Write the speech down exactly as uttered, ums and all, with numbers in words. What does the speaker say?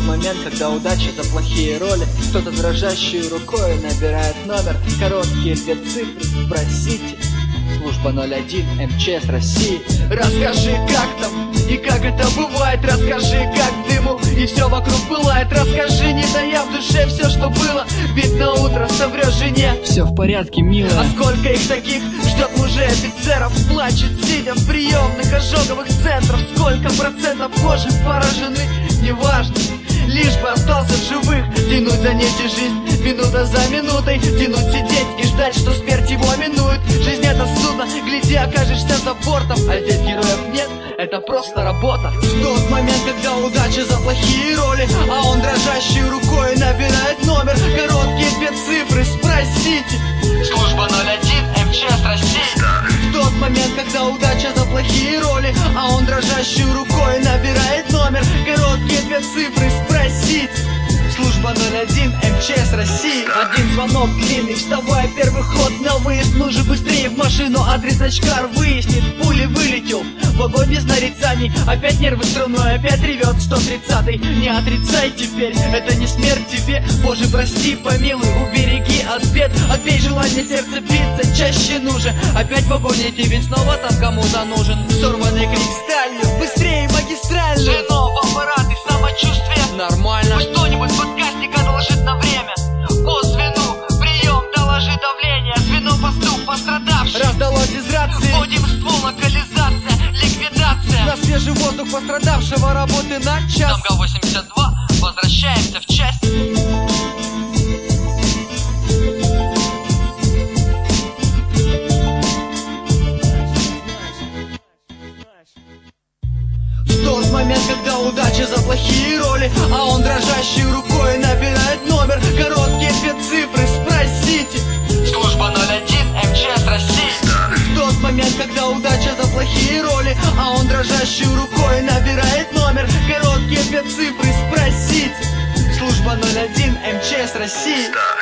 момент, когда удача за плохие роли. Кто-то дрожащей рукой набирает номер. Короткие две цифры, спросите. Служба ноль один, эм че эс России. Расскажи, как там и как это бывает. Расскажи, как дыму и все вокруг пылает. Расскажи, не тая в душе все, что было. Ведь на утро соврешь жене: все в порядке, милая. А сколько их таких ждет мужей офицеров, плачет, сидя в приемных ожоговых центрах. Сколько процентов кожи поражены, неважно, лишь бы остался в живых. Тянуть за нити жизнь, минута за минутой. Тянуть, сидеть и ждать, что смерть его минует. Жизнь это судно, гляди, окажешься за бортом. А здесь героев нет, это просто работа. В тот момент, когда удача за плохие роли, а он дрожащей рукой набирает номер. Короткие две цифры, спросите. Служба ноль один, эм че эс России. В тот момент, когда удача за плохие роли, а он дрожащей рукой набирает номер. Короткие две цифры, спросите. Служба ноль один, эм че эс России. Один звонок длинный, вставай, первый ход на выезд. Ну же быстрее в машину, адрес очкар выяснит. Пули вылетел, в огонь без нарицаний. Опять нервы струной, опять ревет сто тридцатый. Не отрицай теперь, это не смерть тебе. Боже, прости, помилуй, убереги от бед. Отбей желание, сердце биться чаще нужен. Опять в огонь идти, ведь снова там кому-то нужен. Сорванный крик сталью, быстрее магистрально. Звено в аппарат и самочувствие нормально. Пусть кто-нибудь подкастника доложит на время. По звену, прием, доложи давление. Звено поступ, пострадавший. Раздалось из рации. Вводим ствол, локализация, ликвидация. На свежий воздух пострадавшего, работы на час. Тамга восемьдесят два, возвращаемся в часть. В тот момент, когда удача за плохие роли, а он дрожащей рукой набирает номер. Короткие две цифры, спросите. Служба ноль один, эм че эс России. В тот момент, когда удача за плохие роли, а он дрожащей рукой набирает номер. Короткие две цифры, спросите. Служба ноль один, эм че эс России.